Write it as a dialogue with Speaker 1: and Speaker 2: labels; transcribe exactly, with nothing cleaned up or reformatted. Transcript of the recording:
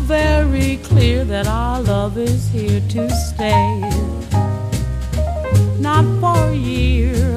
Speaker 1: very clear that our love is here to stay. Not for years,